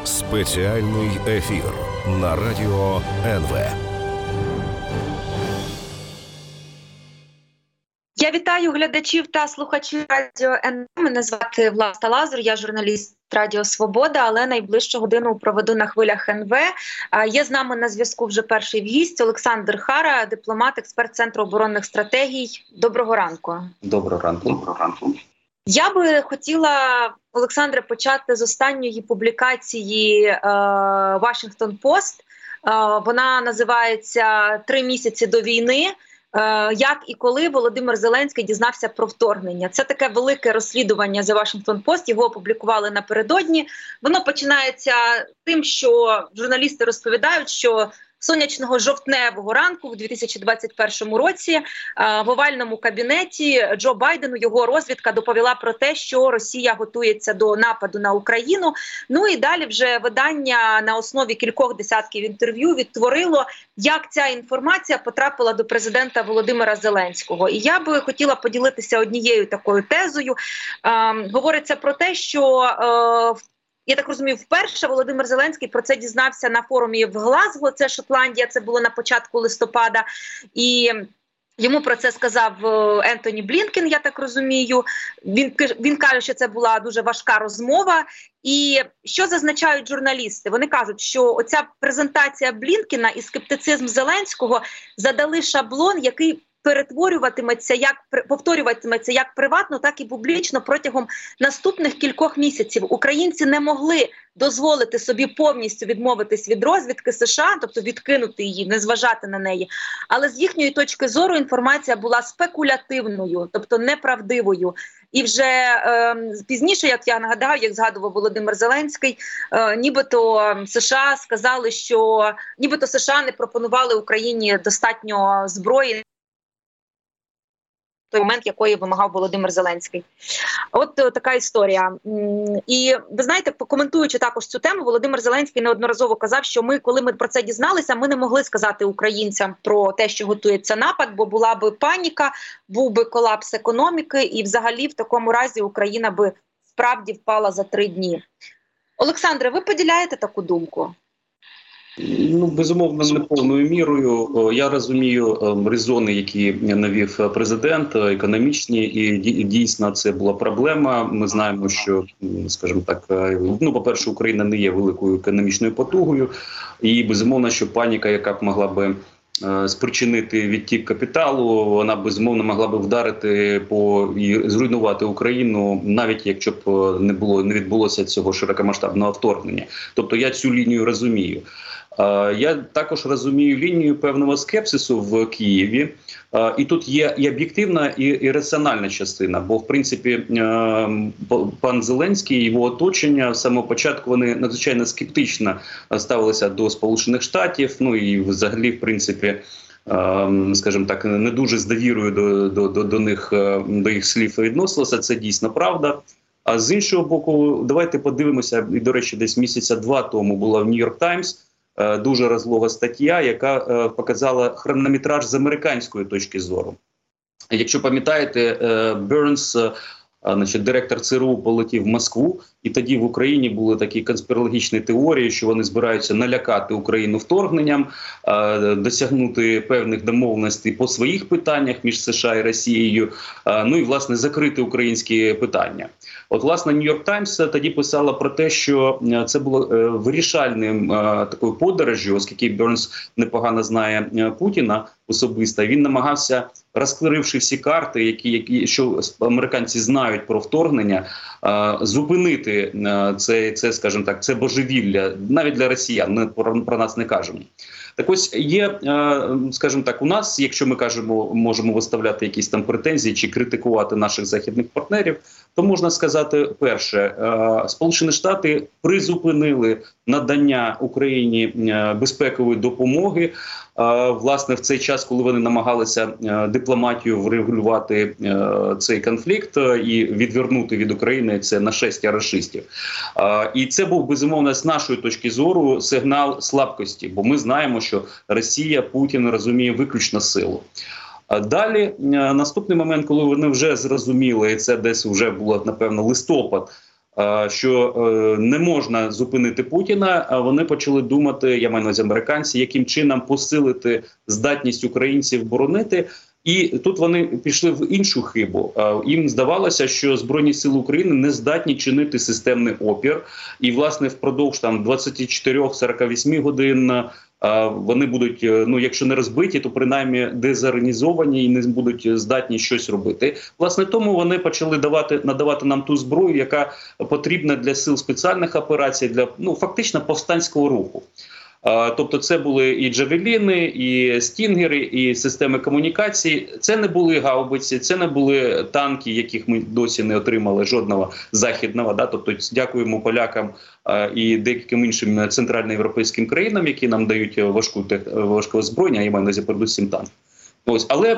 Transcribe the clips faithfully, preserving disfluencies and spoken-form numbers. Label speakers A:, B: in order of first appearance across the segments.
A: Спеціальний ефір на радіо ен ве.
B: Я вітаю глядачів та слухачів радіо ен ве. Мене звати Влада Лазур, я журналіст Радіо Свобода, але найближчу годину проведу на хвилях ен ве. Є з нами на зв'язку вже перший гість Олександр Хара, дипломат, експерт Центру оборонних стратегій. Доброго ранку.
C: Доброго ранку. Доброго ранку.
B: Я би хотіла, Олександре, почати з останньої публікації е, Washington Post. Е, вона називається «Три місяці до війни. Як і коли Володимир Зеленський дізнався про вторгнення». Це таке велике розслідування The Washington Post, його опублікували напередодні. Воно починається тим, що журналісти розповідають, що сонячного жовтневого ранку в дві тисячі двадцять першому році в овальному кабінеті Джо Байдену його розвідка доповіла про те, що Росія готується до нападу на Україну. Ну і далі вже видання на основі кількох десятків інтерв'ю відтворило, як ця інформація потрапила до президента Володимира Зеленського. І я би хотіла поділитися однією такою тезою. Ем, говориться про те, що е, я так розумію, вперше Володимир Зеленський про це дізнався на форумі в Глазго, це Шотландія, це було на початку листопада, і йому про це сказав Ентоні Блінкен, я так розумію. Він, він каже, що це була дуже важка розмова. І що зазначають журналісти? Вони кажуть, що оця презентація Блінкена і скептицизм Зеленського задали шаблон, який перетворюватиметься, як повторюватиметься як приватно, так і публічно протягом наступних кількох місяців. Українці не могли дозволити собі повністю відмовитись від розвідки США, тобто відкинути її, не зважати на неї. Але з їхньої точки зору інформація була спекулятивною, тобто неправдивою. І вже е, пізніше, як я нагадаю, як згадував Володимир Зеленський, е, нібито США сказали, що нібито США не пропонували Україні достатньо зброї, той момент, якої вимагав Володимир Зеленський. От о, така історія. І ви знаєте, коментуючи також цю тему, Володимир Зеленський неодноразово казав, що ми, коли ми про це дізналися, ми не могли сказати українцям про те, що готується напад, бо була би паніка, був би колапс економіки, і взагалі в такому разі Україна би справді впала за три дні. Олександре, ви поділяєте таку думку?
C: Ну, безумовно, не повною мірою. Я розумію резони, які навів президент, економічні, і дійсно це була проблема. Ми знаємо, що, скажімо так, ну, по-перше, Україна не є великою економічною потугою, і безумовно, що паніка, яка б могла би спричинити відтік капіталу, вона безумовно могла б вдарити по і зруйнувати Україну, навіть якщо б не було не відбулося цього широкомасштабного вторгнення. Тобто я цю лінію розумію. Я також розумію лінію певного скепсису в Києві. І тут є і об'єктивна, і, і раціональна частина. Бо, в принципі, пан Зеленський і його оточення з самого початку вони надзвичайно скептично ставилися до Сполучених Штатів. Ну і взагалі, в принципі, скажімо так, не дуже з довірою до, до, до, до них, до їх слів відносилося. Це дійсно правда. А з іншого боку, давайте подивимося, і, до речі, десь місяця два тому була в Нью-Йорк Таймс дуже розлога стаття, яка показала хронометраж з американської точки зору. Якщо пам'ятаєте, Бернс, значить, директор ЦРУ, полетів в Москву, і тоді в Україні були такі конспірологічні теорії, що вони збираються налякати Україну вторгненням, досягнути певних домовленостей по своїх питаннях між США і Росією, ну і, власне, закрити українські питання. От, власне, Нью-Йорк Таймс тоді писала про те, що це було вирішальним такою подорожю, оскільки Бернс непогано знає Путіна особисто, він намагався, розкривши всі карти, які, які що американці знають про вторгнення, зупинити це, це, скажімо так, це божевілля, навіть для росіян, ми про, про нас не кажемо. Так ось є, скажімо так, у нас, якщо ми кажемо, можемо виставляти якісь там претензії чи критикувати наших західних партнерів, то можна сказати, перше, Сполучені Штати призупинили надання Україні безпекової допомоги, власне, в цей час, коли вони намагалися дипломатію врегулювати цей конфлікт і відвернути від України це нашестя рашистів. І це був, безумовно, з нашої точки зору сигнал слабкості, бо ми знаємо, що Росія, Путін розуміє виключно силу. Далі, наступний момент, коли вони вже зрозуміли, і це десь вже було, напевно, листопад, що не можна зупинити Путіна, а вони почали думати, я маю на увазі американці, яким чином посилити здатність українців боронити. І тут вони пішли в іншу хибу. Їм здавалося, що Збройні сили України не здатні чинити системний опір. І, власне, впродовж там двадцять чотири - сорок вісім годин вони будуть, ну, якщо не розбиті, то принаймні дезорганізовані і не будуть здатні щось робити. Власне, тому вони почали давати, надавати нам ту зброю, яка потрібна для сил спеціальних операцій, для, ну, фактично повстанського руху. Тобто це були і джавеліни, і стінгери, і системи комунікації. Це не були гаубиці, це не були танки, яких ми досі не отримали жодного західного. Да? Тобто дякуємо полякам і деяким іншим центральноєвропейським країнам, які нам дають важку важке озброєння, я маю на увазі передусім танк. Ось, але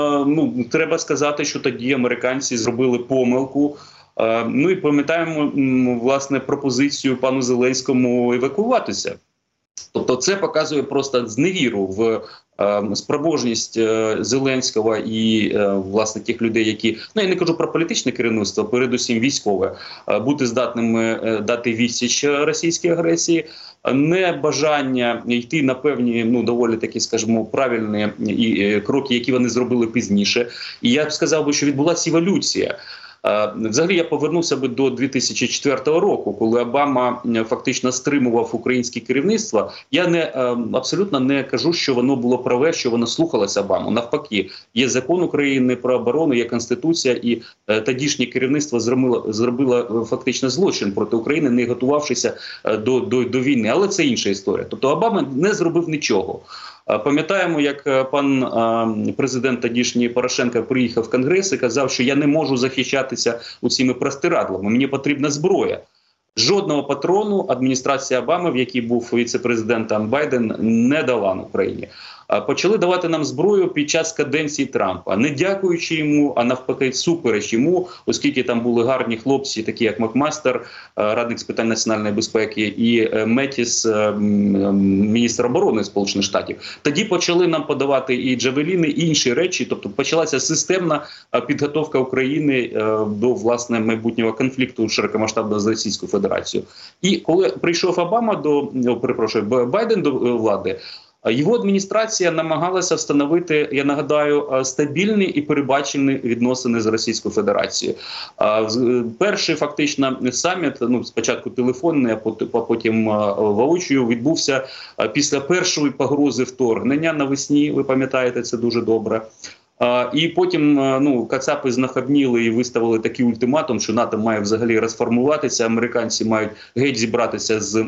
C: ну, треба сказати, що тоді американці зробили помилку. Ну і пам'ятаємо, власне, пропозицію пану Зеленському евакуюватися. Тобто це показує просто зневіру в е, спроможність е, Зеленського і е, власне тих людей, які, ну я не кажу про політичне керівництво, передусім військове, е, бути здатними е, дати відсіч російській агресії, не бажання йти на певні, ну доволі такі, скажімо, правильні і, е, кроки, які вони зробили пізніше. І я б сказав би, що відбулася еволюція. Взагалі я повернувся би до дві тисячі четвертого року, коли Обама фактично стримував українське керівництво. Я не абсолютно не кажу, що воно було праве, що воно слухалося Обаму. Навпаки, є закон України про оборону, є Конституція, і тодішнє керівництво зробило, зробило фактично злочин проти України, не готувавшися до, до, до війни. Але це інша історія. Тобто Обама не зробив нічого. Пам'ятаємо, як пан президент тодішній Порошенко приїхав в Конгрес і казав, що я не можу захищатися цими простирадлами, мені потрібна зброя. Жодного патрону адміністрація Обами, в якій був віце-президентом Байден, не дала на Україні. Почали давати нам зброю під час каденції Трампа, не дякуючи йому, а навпаки супереч йому, оскільки там були гарні хлопці, такі як Макмастер, радник з питань національної безпеки, і Метіс, міністр оборони Сполучених Штатів. Тоді почали нам подавати і джавеліни, і інші речі, тобто почалася системна підготовка України до, власне, майбутнього конфлікту широкомасштабного з Російською Федерацією. І коли прийшов Обама до, о, перепрошую, Байден до влади, його адміністрація намагалася встановити, я нагадаю, стабільні і передбачені відносини з Російською Федерацією. Перший фактично саміт, ну спочатку телефонний, а потім воочию, відбувся після першої погрози вторгнення навесні, ви пам'ятаєте це дуже добре. І потім ну, кацапи знахабніли і виставили такий ультиматум, що НАТО має взагалі розформуватися, американці мають геть зібратися з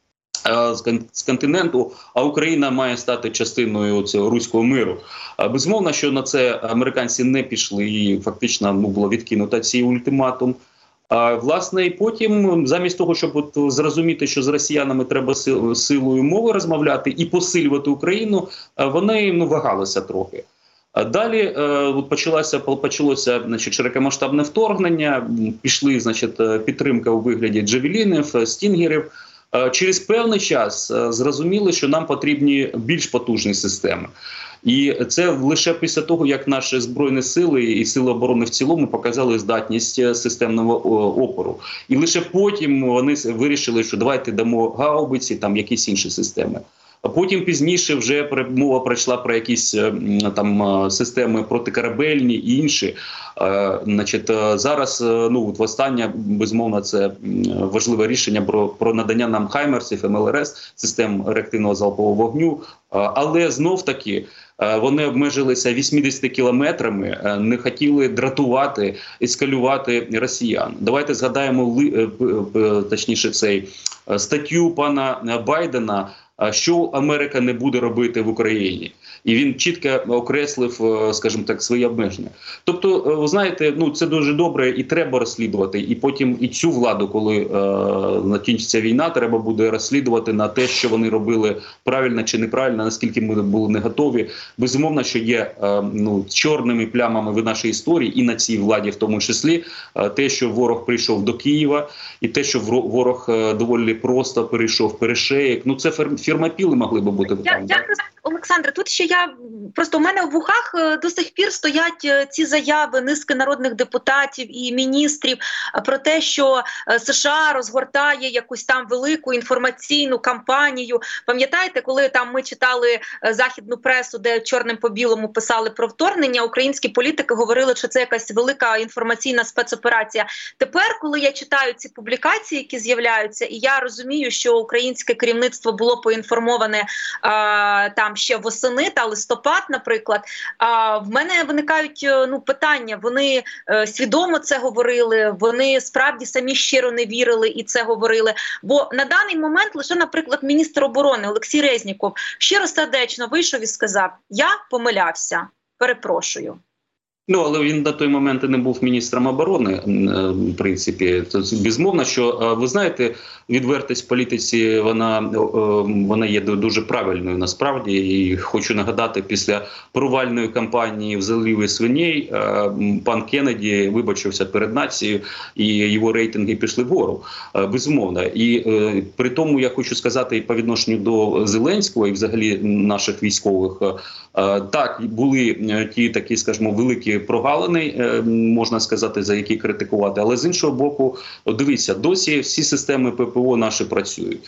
C: з континенту, а Україна має стати частиною цього руського миру. Безумовно, що на це американці не пішли і фактично ну, було відкинуто цей ультиматум. А, власне, і потім, замість того, щоб от зрозуміти, що з росіянами треба силою мови розмовляти і посилювати Україну, вони ну, вагалися трохи. А далі от почалося, почалося значить, широкомасштабне вторгнення, пішли значить, підтримка у вигляді джавелінів, стінгерів. Через певний час зрозуміли, що нам потрібні більш потужні системи. І це лише після того, як наші Збройні сили і Сили оборони в цілому показали здатність системного опору. І лише потім вони вирішили, що давайте дамо гаубиці, там якісь інші системи. А потім пізніше вже мова пройшла про якісь там системи протикорабельні і інші. Значить, зараз, ну, от востаннє, безумовно, це важливе рішення про, про надання нам хаймерсів, ем ел ер ес, систем реактивного залпового вогню. Але знов-таки вони обмежилися вісімдесятими кілометрами, не хотіли дратувати, ескалювати росіян. Давайте згадаємо, точніше, цей статтю пана Байдена, що Америка не буде робити в Україні. І він чітко окреслив, скажімо так, свої обмеження. Тобто, ви знаєте, ну це дуже добре і треба розслідувати. І потім і цю владу, коли е, закінчиться війна, треба буде розслідувати на те, що вони робили правильно чи неправильно, наскільки ми були не готові. Безумовно, що є е, ну, чорними плямами в нашій історії, і на цій владі в тому числі, е, те, що ворог прийшов до Києва, і те, що ворог е, доволі просто перейшов перешеєк. Ну це фірмопіли могли би бути
B: Я,
C: там.
B: я просто, Олександре, тут ще я просто у мене в вухах е, до сих пір стоять е, ці заяви низки народних депутатів і міністрів е, про те, що е, США розгортає якусь там велику інформаційну кампанію. Пам'ятаєте, коли там ми читали е, західну пресу, де чорним по білому писали про вторгнення, українські політики говорили, що це якась велика інформаційна спецоперація. Тепер, коли я читаю ці публікації, які з'являються, і я розумію, що українське керівництво було поінформоване а, там ще восени та листопад, наприклад, а, в мене виникають ну, питання. Вони е, свідомо це говорили, вони справді самі щиро не вірили і це говорили. Бо на даний момент лише, наприклад, міністр оборони Олексій Резніков щиросердечно вийшов і сказав: я помилявся, перепрошую.
C: Ну, але він на той момент і не був міністром оборони, в принципі. Тобто, безумовно, що, ви знаєте, відвертість в політиці, вона, вона є дуже правильною насправді. І хочу нагадати, після провальної кампанії в заливі свиней пан Кеннеді вибачився перед нацією, і його рейтинги пішли вгору, безумовно. І при тому я хочу сказати і по відношенню до Зеленського і взагалі наших військових, так, були ті такі, скажімо, великі прогалини, можна сказати, за які критикувати. Але з іншого боку, дивіться, досі всі системи ППО наші працюють.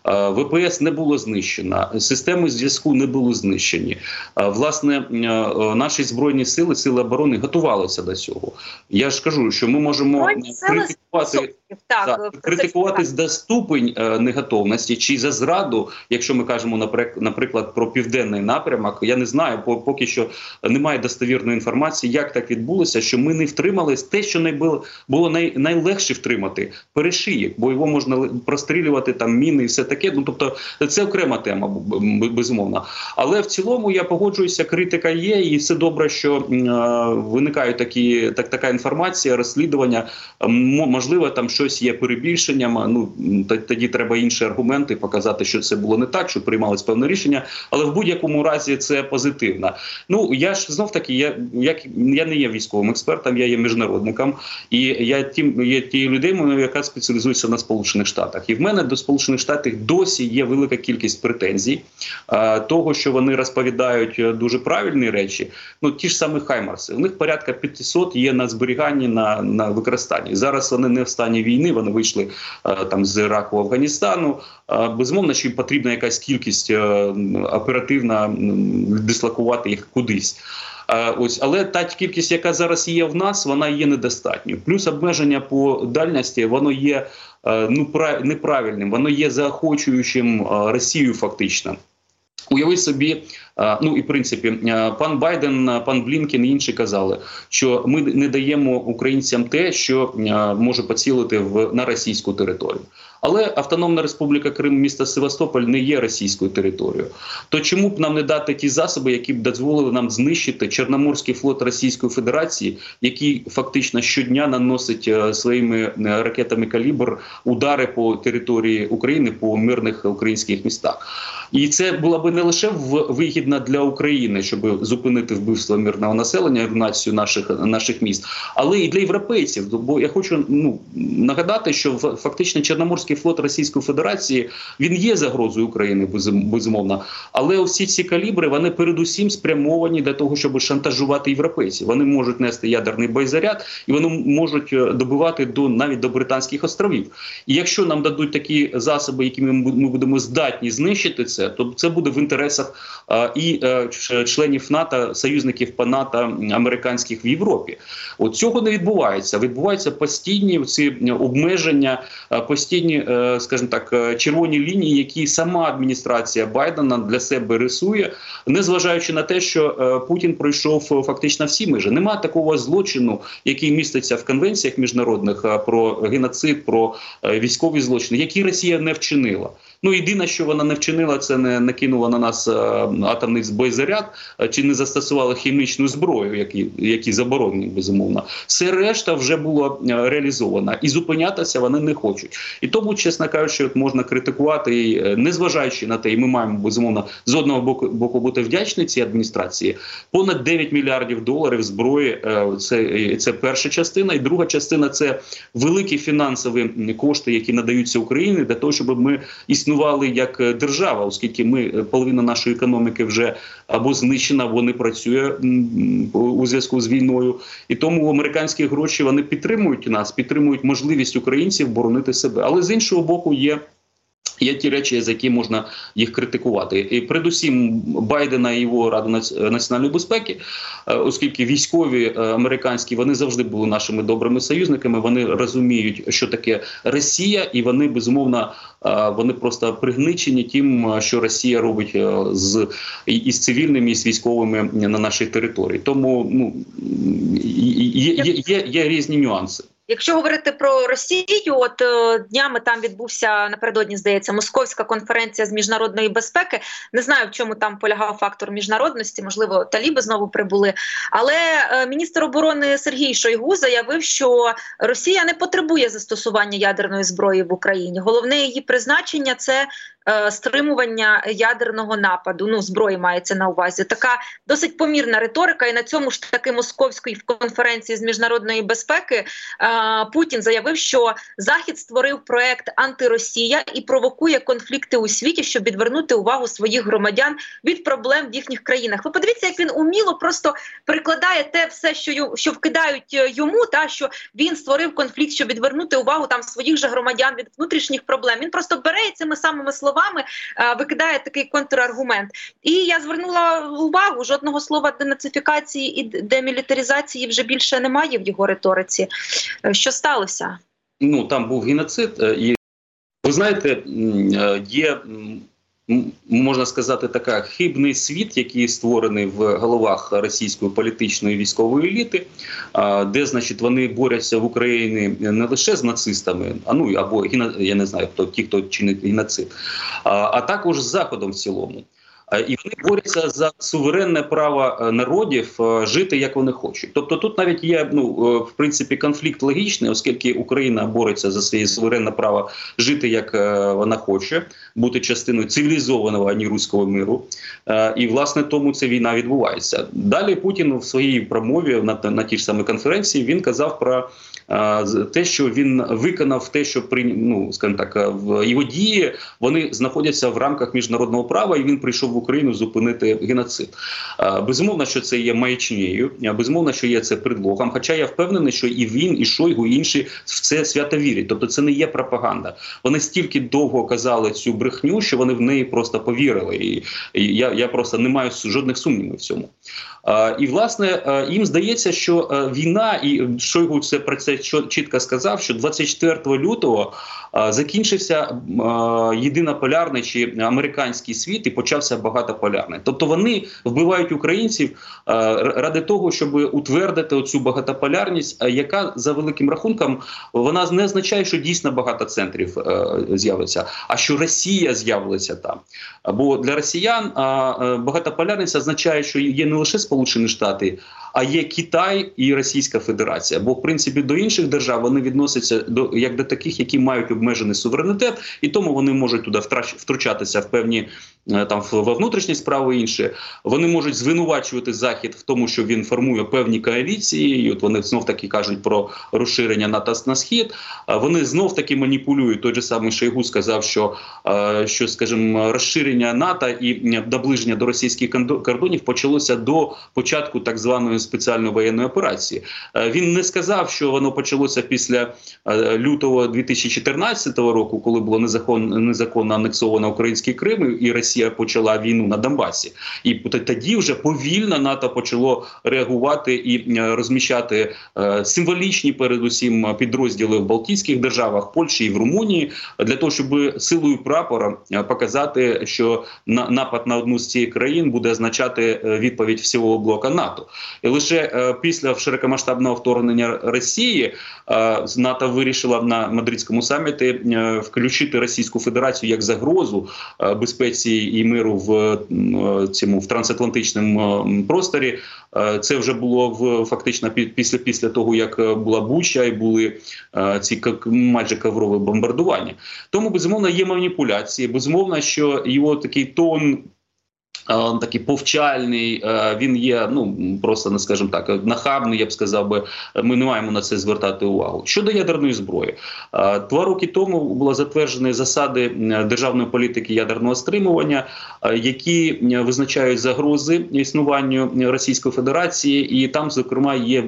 C: ВПС не було знищено, системи зв'язку не були знищені. Власне, наші Збройні сили, сили оборони готувалися до цього. Я ж кажу, що ми можемо критикувати, так, так, критикувати за ступень неготовності чи за зраду, якщо ми кажемо, наприклад, про південний напрямок. Я не знаю, поки що немає достовірної інформації, як так відбулося, що ми не втримали те, що найбило, було най, найлегше втримати – перешиєк, бо його можна прострілювати, там міни і все таке. Ну, тобто це окрема тема, безумовно. Але в цілому я погоджуюся, критика є, і все добре, що е, виникають такі, так, така інформація, розслідування. Можливо, там щось є перебільшенням, ну, тоді треба інші аргументи, показати, що це було не так, що приймалось певне рішення, але в будь-якому разі це позитивно. Ну, я ж знов-таки, я, як, я не є військовим експертом, я є міжнародником, і я тим, є тією людиною, яка спеціалізується на Сполучених Штатах. І в мене до Сполучених Штатів досі є велика кількість претензій, а, того, що вони розповідають дуже правильні речі. Ну, ті ж самі Хаймарси, у них порядка п'ятсот є на зберіганні, на, на використанні. Зараз вони не в стані війни, вони вийшли а, там з Іраку, Афганістану. А, безумовно, що їм потрібна якась кількість а, оперативна, дислокувати їх кудись. А, ось, але та кількість, яка зараз є в нас, вона є недостатньою. Плюс обмеження по дальності, воно є а, ну, прав, неправильним, воно є заохочуючим а, Росію фактично. Уяви собі, ну і в принципі, пан Байден, пан Блінкен і інші казали, що ми не даємо українцям те, що може поцілити в, на російську територію. Але Автономна Республіка Крим, місто Севастополь не є російською територією. То чому б нам не дати ті засоби, які б дозволили нам знищити Чорноморський флот Російської Федерації, який фактично щодня наносить своїми ракетами «Калібр» удари по території України, по мирних українських містах. І це була би не лише вигідна для України, щоб зупинити вбивство мирного населення, руйнацію наших, наших міст, але і для європейців. Бо я хочу ну, нагадати, що фактично Чорноморський флот Російської Федерації, він є загрозою України, безумовно. Але всі ці калібри, вони передусім спрямовані для того, щоб шантажувати європейців. Вони можуть нести ядерний боєзаряд, і вони можуть добивати до, навіть до Британських островів. І якщо нам дадуть такі засоби, якими ми будемо здатні знищити це, то це буде в інтересах а, і а, членів НАТО, союзників по НАТО, американських в Європі. От цього не відбувається. Відбуваються постійні ці обмеження, постійні, скажімо так, червоні лінії, які сама адміністрація Байдена для себе рисує, незважаючи на те, що Путін пройшов фактично всі межі. Нема такого злочину, який міститься в конвенціях міжнародних про геноцид, про військові злочини, які Росія не вчинила. Ну, єдине, що вона не вчинила, це не накинула на нас а, атомний боєзаряд, а, чи не застосувала хімічну зброю, які, які заборонені, безумовно. Все решта вже було а, реалізовано. І зупинятися вони не хочуть. І тому, чесно кажучи, от можна критикувати, і, незважаючи на те, і ми маємо, безумовно, з одного боку, боку бути вдячні цій адміністрації. Понад дев'ять мільярдів доларів зброї а, – це, це перша частина. І друга частина – це великі фінансові кошти, які надаються Україні для того, щоб ми із існували як держава, оскільки ми половина нашої економіки вже або знищена, або не працює у зв'язку з війною. І тому американські гроші вони підтримують нас, підтримують можливість українців боронити себе. Але з іншого боку є Є ті речі, за які можна їх критикувати. І передусім Байдена і його Раду національної безпеки, оскільки військові американські, вони завжди були нашими добрими союзниками, вони розуміють, що таке Росія, і вони, безумовно, вони просто пригничені тим, що Росія робить з, і з цивільними, і з військовими на нашій території. Тому ну, є, є, є, є різні нюанси.
B: Якщо говорити про Росію, от е, днями там відбувся напередодні, здається, Московська конференція з міжнародної безпеки. Не знаю, в чому там полягав фактор міжнародності, можливо, таліби знову прибули. Але е, міністр оборони Сергій Шойгу заявив, що Росія не потребує застосування ядерної зброї в Україні. Головне її призначення – це е, стримування ядерного нападу. Ну, зброї мається на увазі. Така досить помірна риторика. І на цьому ж таки Московській конференції з міжнародної безпеки е, Путін заявив, що Захід створив проект «Антиросія» і провокує конфлікти у світі, щоб відвернути увагу своїх громадян від проблем в їхніх країнах. Ви подивіться, як він уміло просто прикладає те все, що, ю, що вкидають йому, та, що він створив конфлікт, щоб відвернути увагу там своїх же громадян від внутрішніх проблем. Він просто бере і цими самими словами е, викидає такий контраргумент. І я звернула увагу, жодного слова денацифікації і демілітаризації вже більше немає в його риториці. Що сталося?
C: Ну, там був геноцид. І, ви знаєте, є, можна сказати, така хибний світ, який створений в головах російської політичної військової еліти, де, значить, вони борються в Україні не лише з нацистами, а ну або я не знаю, хто ті, хто чинить геноцид, а також з Заходом в цілому. І вони борються за суверенне право народів жити, як вони хочуть. Тобто тут навіть є, ну, в принципі, конфлікт логічний, оскільки Україна бореться за своє суверенне право жити, як вона хоче, бути частиною цивілізованого, а не руського миру. І, власне, тому ця війна відбувається. Далі Путін в своїй промові на, на тій ж самій конференції, він казав про те, що він виконав те, що при, ну, скажімо так, в його дії, вони знаходяться в рамках міжнародного права, і він прийшов в Україну зупинити геноцид. Безумовно, що це є маячнею, безумовно, що є це предлогом, хоча я впевнений, що і він, і Шойгу, і інші в це свято вірять. Тобто це не є пропаганда. Вони стільки довго казали цю брехню, що вони в неї просто повірили. І, і я, я просто не маю жодних сумнівів в цьому. І, власне, їм здається, що війна, і Шойгу це про це чітко сказав, що двадцять четвертого лютого закінчився єдинополярний чи американський світ і почався багатополярний. Тобто вони вбивають українців ради того, щоб утвердити оцю багатополярність, яка, за великим рахунком, вона не означає, що дійсно багато центрів з'явиться, а що Росія з'явилася там. Бо для росіян багатополярність означає, що є не лише Сполучені Штати, а є Китай і Російська Федерація. Бо, в принципі, до інших держав вони відносяться до, як до таких, які мають обмежений суверенітет, і тому вони можуть туди втручатися в певні там в внутрішні справи інші. Вони можуть звинувачувати Захід в тому, що він формує певні коаліції, і от вони знов-таки кажуть про розширення НАТО на Схід. Вони знов-таки маніпулюють. Той же самий Шойгу сказав, що, що, скажімо, розширення НАТО і наближення до російських кордонів почалося до початку так званої спеціальної воєнної операції. Він не сказав, що воно почалося після лютого дві тисячі чотирнадцятого року, коли було незаконно, незаконно анексовано український Крим, і Росія почала війну на Донбасі. І тоді вже повільно НАТО почало реагувати і розміщати символічні, передусім, підрозділи в Балтійських державах, Польщі і в Румунії, для того, щоб силою прапора показати, що напад на одну з цих країн буде означати відповідь всього блока НАТО. І лише після широкомасштабного вторгнення Росії НАТО вирішила на Мадридському саміті включити Російську Федерацію як загрозу безпеці і миру в цьому в трансатлантичному просторі. Це вже було в фактично після після того, як була Буча і були ці майже коврові бомбардування. Тому, безумовно, є маніпуляції, безумовно, що його такий тон такий повчальний, він є, ну, просто, не скажімо так, нахабний, я б сказав би, ми не маємо на це звертати увагу. Щодо ядерної зброї. Два роки тому були затверджені засади державної політики ядерного стримування, які визначають загрози існуванню Російської Федерації, і там, зокрема, є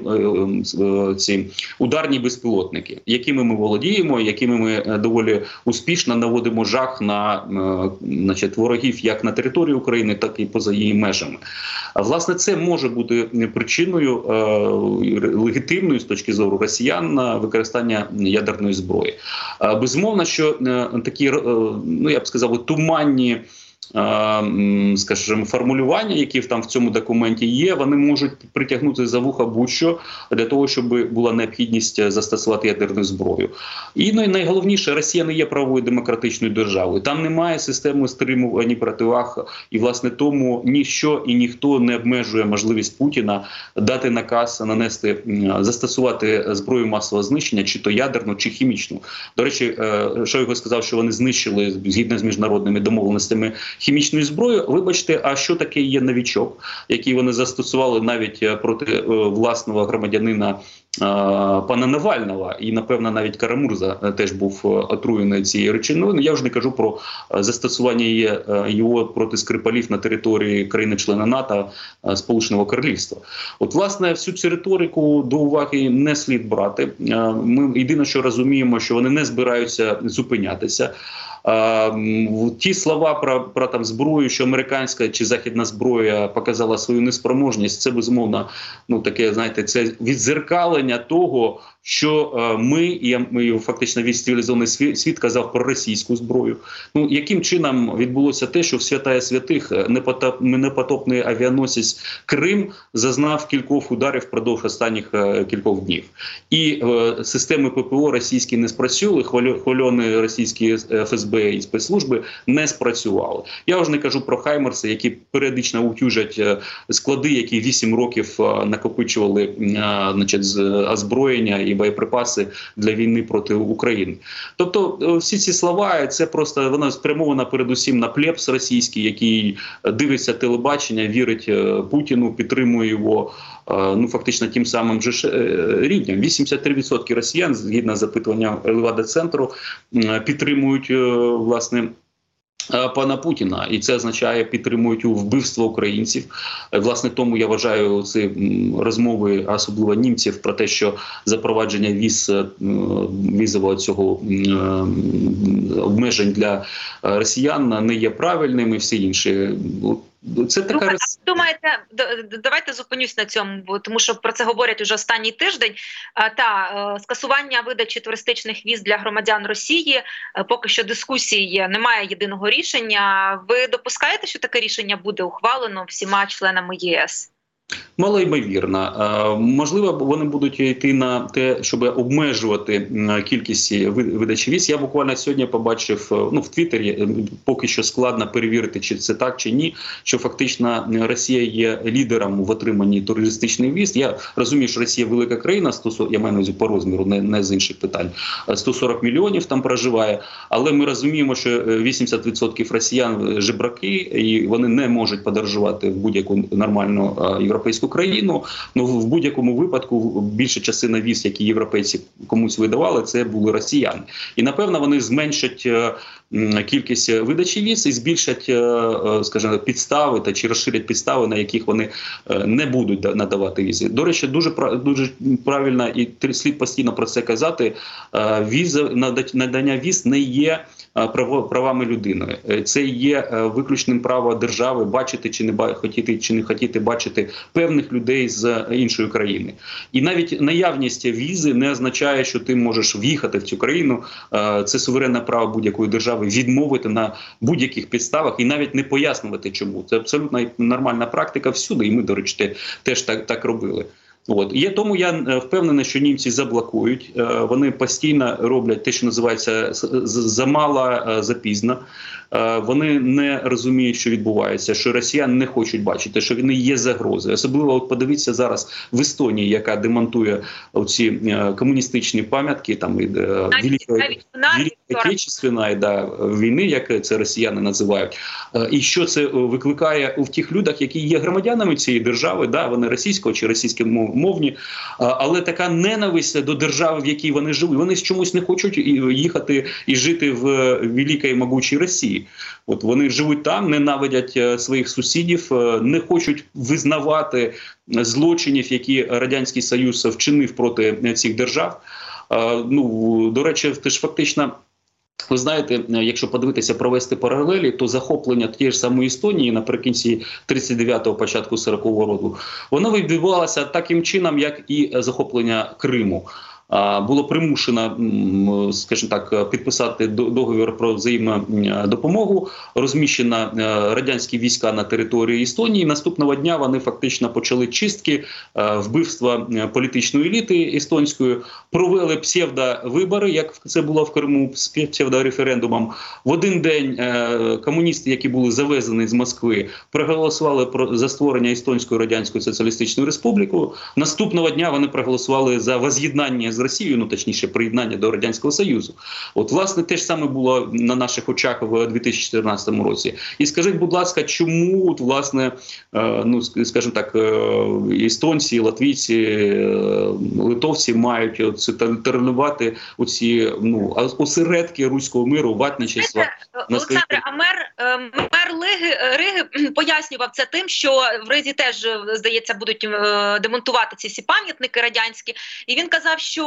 C: ці ударні безпілотники, якими ми володіємо, якими ми доволі успішно наводимо жах на, значить, ворогів як на території України, так і поза її межами. А власне це може бути причиною е, легітимною з точки зору росіян на використання ядерної зброї. Е, безумовно, що е, такі, е, ну я б сказав, туманні, скажімо, формулювання, які там в цьому документі є, вони можуть притягнути за вуха будь-що для того, щоб була необхідність застосувати ядерну зброю. І ну, найголовніше, Росія не є правовою демократичною державою. Там немає системи стримувань і противаг, і власне тому ніщо і ніхто не обмежує можливість Путіна дати наказ нанести, застосувати зброю масового знищення, чи то ядерну, чи хімічну. До речі, Шойгу сказав, що вони знищили, згідно з міжнародними домовленостями, хімічної зброї. Вибачте, а що таке є новічок, який вони застосували навіть проти власного громадянина пана Навального, і, напевно, навіть Карамурза теж був отруєний цією речовиною. Я вже не кажу про застосування його проти Скрипалів на території країни-члена НАТО Сполученого Королівства. От, власне, всю цю риторику до уваги не слід брати. Ми єдине, що розуміємо, що вони не збираються зупинятися. Uh, ті слова про, про там зброю, що американська чи західна зброя показала свою неспроможність, це безумовно, ну таке, знаєте, це відзеркалення того, що uh, ми і ми, фактично весь цивілізований світ, світ казав про російську зброю. Ну яким чином відбулося те, що в святая святих непотоп, непотопний авіаносець Крим зазнав кількох ударів впродовж останніх uh, кількох днів, і uh, системи ППО російські не спрацювали, хвальоні російські еф ес бе і спецслужби не спрацювали. Я вже не кажу про хаймерси, які періодично утюжать склади, які вісім років накопичували, значить, озброєння і боєприпаси для війни проти України. Тобто всі ці слова, це просто, вона спрямована передусім на плебс російський, який дивиться телебачення, вірить Путіну, підтримує його, ну фактично тим самим же рівнем. вісімдесят три відсотки росіян, згідно з запитуванням Левада-центру, підтримують, власне, пана Путіна. І це означає, підтримують вбивство українців. Власне, тому я вважаю ці розмови, особливо німців, про те, що запровадження віз, візового цього обмежень для росіян не є правильним і все інше. Це така
B: Думаю, думаєте, давайте зупинюсь на цьому, тому що про це говорять уже останній тиждень. Та скасування видачі туристичних віз для громадян Росії, поки що дискусії немає єдиного рішення. Ви допускаєте, що таке рішення буде ухвалено всіма членами є ес?
C: Малоймовірно. Можливо, вони будуть йти на те, щоб обмежувати кількість видачі віз. Я буквально сьогодні побачив, ну, в Твіттері, поки що складно перевірити, чи це так, чи ні, що фактично Росія є лідером в отриманні туристичних віз. Я розумію, що Росія велика країна, я маю на увазі по розміру, не, не з інших питань, сто сорок мільйонів там проживає, але ми розуміємо, що вісімдесят відсотків росіян жебраки, і вони не можуть подорожувати в будь-яку нормальну європейську країну. Ну, в будь-якому випадку більша частина віз, які європейці комусь видавали, це були росіяни. І, напевно, вони зменшать кількість видачі віз і збільшать, скажімо, підстави та чи розширять підстави, на яких вони не будуть надавати візи. До речі, дуже дуже правильно і слід постійно про це казати. Віза, надання віз не є правами людини. Це є виключним правом держави бачити чи не хотіти, чи не хотіти бачити певних людей з іншої країни. І навіть наявність візи не означає, що ти можеш в'їхати в цю країну. Це суверенне право будь-якої держави відмовити на будь-яких підставах і навіть не пояснювати чому. Це абсолютно нормальна практика всюди, і ми, до речі, теж так, так робили. От є тому я впевнений, що німці заблокують. Вони постійно роблять те, що називається замало, запізно. Вони не розуміють, що відбувається, що росіяни не хочуть бачити, що вони є загрозою. Особливо от подивіться зараз в Естонії, яка демонтує оці комуністичні пам'ятки там і Великої Отечественної да, війни, як це росіяни називають. І що це викликає у тих людях, які є громадянами цієї держави, да, вони російського чи російськомовні, але така ненависть до держави, в якій вони живуть, вони чомусь не хочуть їхати і жити в великій могучій Росії. От вони живуть там, ненавидять своїх сусідів, не хочуть визнавати злочинів, які Радянський Союз вчинив проти цих держав. Ну, до речі, це ж фактично, ви знаєте, якщо подивитися, провести паралелі, то захоплення тієї ж самої Естонії наприкінці тридцять дев'ятого, початку сорокового року, воно відбувалося таким чином, як і захоплення Криму. Було примушено, скажімо так, підписати договір про взаємодопомогу, розміщено радянські війська на території Естонії. Наступного дня вони фактично почали чистки, вбивства політичної еліти естонської, провели псевдовибори, як це було в Криму, з псевдореферендумом. В один день комуністи, які були завезені з Москви, проголосували за створення Естонської Радянської Соціалістичної Республіки. Наступного дня вони проголосували за воз'єднання з Росією, ну точніше, приєднання до Радянського Союзу. От, власне, те ж саме було на наших очах в дві тисячі чотирнадцятому році. І скажіть, будь ласка, чому, от, власне, е, ну, скажімо так, е, естонці, латвійці, е, литовці мають тероризувати оці, ну, осередки руського миру, ватничества.
B: Олександре, а мер, мер Риги, Риги пояснював це тим, що в Ризі теж, здається, будуть демонтувати ці всі пам'ятники радянські. І він казав, що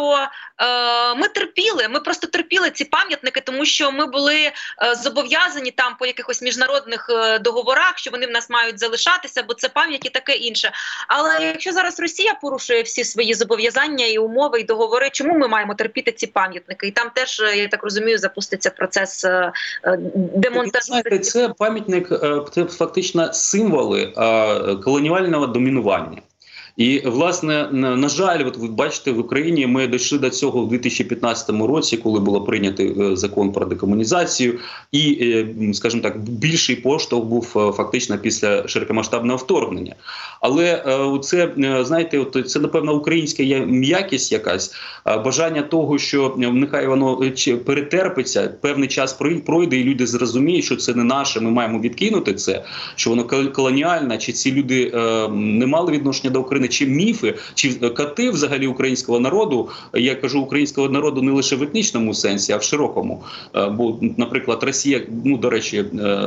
B: е, ми терпіли, ми просто терпіли ці пам'ятники, тому що ми були е, зобов'язані там по якихось міжнародних е, договорах, що вони в нас мають залишатися, бо це пам'ять і таке інше. Але якщо зараз Росія порушує всі свої зобов'язання і умови, і договори, чому ми маємо терпіти ці пам'ятники? І там теж, я так розумію, запуститься процес е, демонтажу.
C: Знаєте, це пам'ятник, це фактично символи е, колоніального домінування. І, власне, на жаль, от ви бачите, в Україні ми дійшли до цього в дві тисячі п'ятнадцятому році, коли було прийнятий закон про декомунізацію, і, скажімо так, більший поштовх був фактично після широкомасштабного вторгнення. Але це, знаєте, це, напевно, українська м'якість якась, бажання того, що нехай воно перетерпиться, певний час пройде, і люди зрозуміють, що це не наше, ми маємо відкинути це, що воно колоніальне, чи ці люди не мали відношення до України, чи міфи, чи кати взагалі українського народу, я кажу українського народу не лише в етнічному сенсі, а в широкому. Бо, наприклад, Росія, ну, до речі,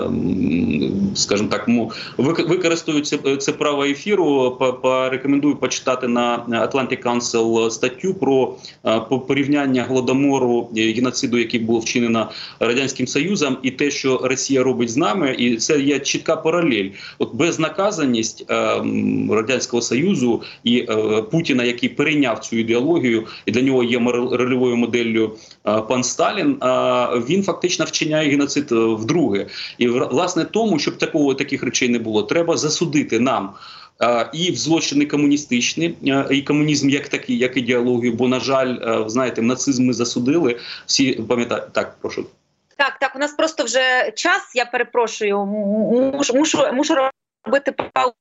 C: скажімо так, використовують це, це право ефіру, порекомендую почитати на Atlantic Council статтю про порівняння Голодомору, геноциду, який був вчинено Радянським Союзом, і те, що Росія робить з нами, і це є чітка паралель. От безнаказаність Радянського Союзу і е, Путіна, який перейняв цю ідеологію, і для нього є рольовою моделлю е, пан Сталін, е, він фактично вчиняє геноцид вдруге. І, власне, тому, щоб такого, таких речей не було, треба засудити нам е, і в злочини комуністичні, е, і комунізм як такий, як ідеологію, бо, на жаль, е, знаєте, нацизм ми засудили, всі пам'ятають, так, прошу.
B: Так, так, у нас просто вже час, я перепрошую, мушу, мушу, мушу робити паузу.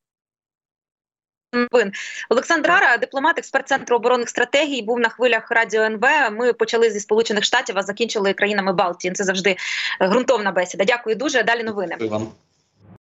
B: Олександр Рара, дипломат, експерт Центру оборонних стратегій, був на хвилях Радіо ен ве. Ми почали зі Сполучених Штатів, а закінчили країнами Балтії. Це завжди ґрунтовна бесіда. Дякую дуже. Далі новини.
C: Дякую вам.